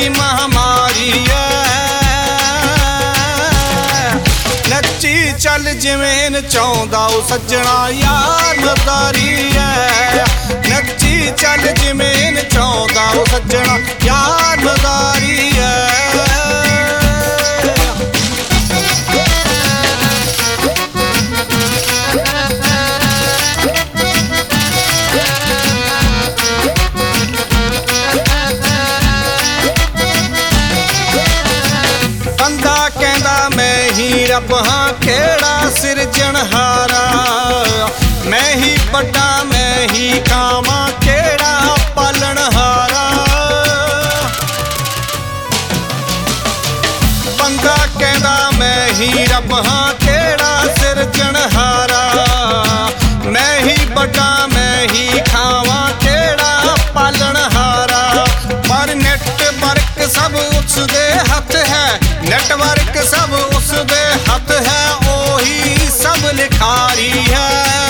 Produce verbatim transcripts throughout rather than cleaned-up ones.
की महामारी है। नच्ची चल जिवें नचाउंदा ओ सज्जणा यार मदारी है। नच्ची चल जिवें नचाउंदा ओ सज्जणा यार मदारी है। रब हाँ केड़ा सिरजनहारा, मैं ही बड़ा मैं ही खावा केड़ा पालनहारा। बंदा कहंदा मैं ही रब हाँ केड़ा सिरजनहारा, मैं ही बड़ा मैं ही खावा केड़ा पालनहारा। पर नेटवर्क सब उसदे हथ है, नेटवर्क सब उसदे हथ है, ओही सब लिखारी है।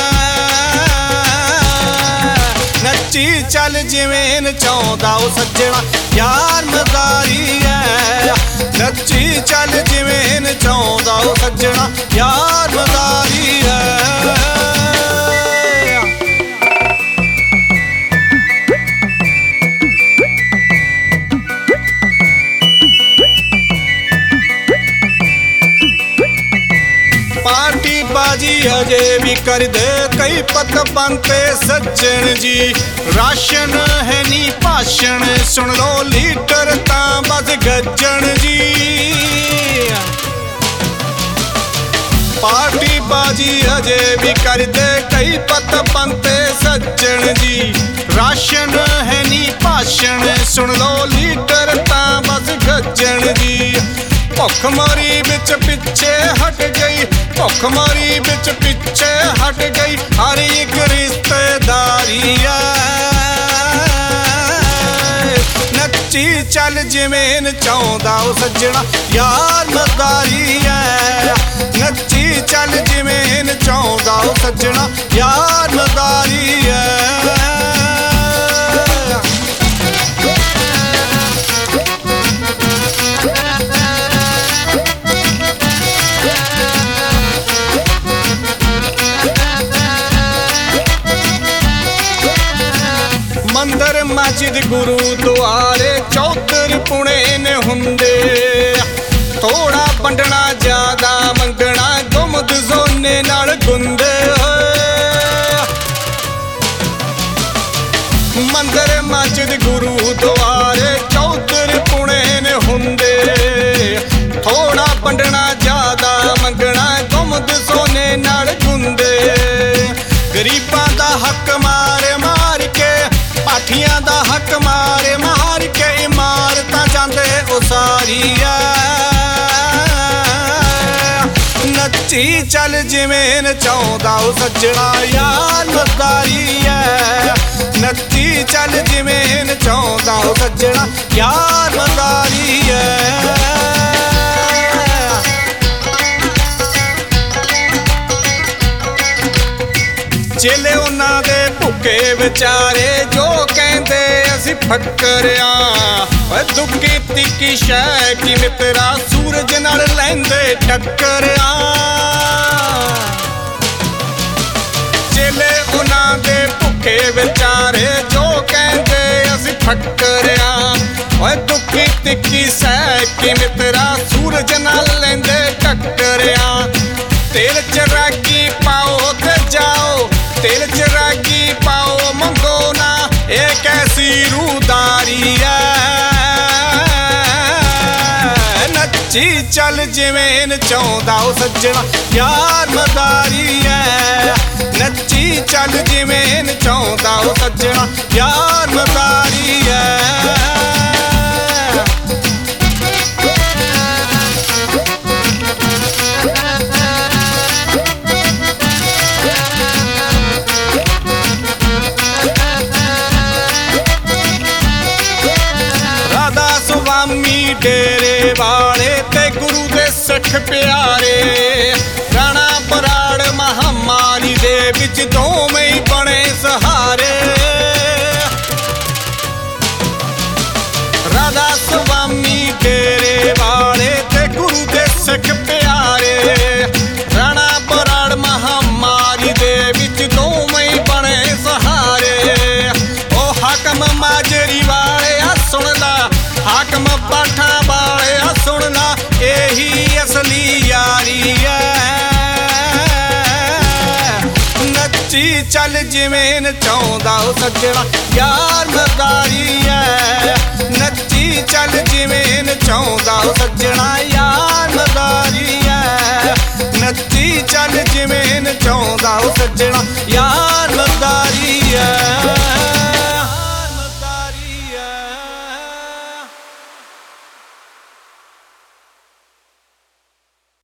नच्ची चल जिवें नचाउंदा ओ सज्जणा यार मदारी है। नच्ची चल जिवें नचाउंदा ओ सज्जणा यार मदारी है। बाजी अजे भी कर दे कई पत बनते सज्जन जी। राशन है नी भाषण सुन लो लीडर तां बस गज्जन जी। पार्टी बाजी अजे भी कर दे कई पत बनते सज्जन जी। राशन है नी भाषण सुन लो लीडर तां बस गज्जन जी। भुखमरी बिच पिछे हट गई, भुखमरी बिच पिछे हट गई हर एक रिश्तेदारी है। नच्ची चल जिवें नचाउंदा ओ सज्जणा यार मदारी है। नच्ची चल जिवें नचाउंदा ओ सज्जणा यार मदारी है। मंदिर मस्जिद गुरुद्वारे चौधरी पुणे ने हुंदे। थोड़ा वंडना ज्यादा मंगना गुमद जोने नाल गुंदे। मंदिर मस्जिद गुरुद्वारे चौधरी पुणे ने हुंदे। थोड़ा वंडना ज्यादा मंगना गुमद सोने नाल गुंदे। गरीबां दा हक मार मार के, पाठियां दा हक मारे मार के इमारतां जांदे उसारी है। नच्ची चल जिवें नचाउंदा ओ सज्जणा यार मदारी है। नच्ची चल जिवें नचाउंदा ओ सज्जणा यार मदारी है। चेले उन्हां दे भुखे विचारे जो कहंदे असीं फक्करिया। दुखी तिखी शै की मित्रा सूरज नाल लैंदे टक्करिया। चेले उन्हां दे भुखे विचारे जो कहंदे असीं फक्करिया। दुखी तिखी शै की मित्रा सूरज नाल लैंदे टक्करिया। तेल च रागी पाओ ते जाओ, तेल च रागी पाओ मंगो ना, एक ऐसी रूदारी है। नच्ची चल जिवें नचाउंदा ओ सज्जणा यार मदारी है। नच्ची चल जिवें नचाउंदा ओ सज्जणा यार मदारी है। डेरे वाले ते गुरु दे सख प्यारे। राणा बराड़ महामारी दे विच दोवें ही बने सहारे। राधा स्वामी ਅਸਲੀ ਯਾਰੀ ਐ। ਨੱਚੀ ਚੱਲ ਜਿਵੇਂ ਨਚਾਉਂਦਾ ਉਹ ਸੱਜਣਾ ਯਾਰ ਮਰਦਾਰੀ ਐ। ਨੱਚੀ ਚੱਲ ਜਿਵੇਂ ਨਚਾਉਂਦਾ ਉਹ ਸੱਜਣਾ ਯਾਰ ਮਰਦਾਰੀ ਐ। ਨੱਚੀ ਚੱਲ ਜਿਵੇਂ ਨਚਾਉਂਦਾ ਉਹ ਸੱਜਣਾ।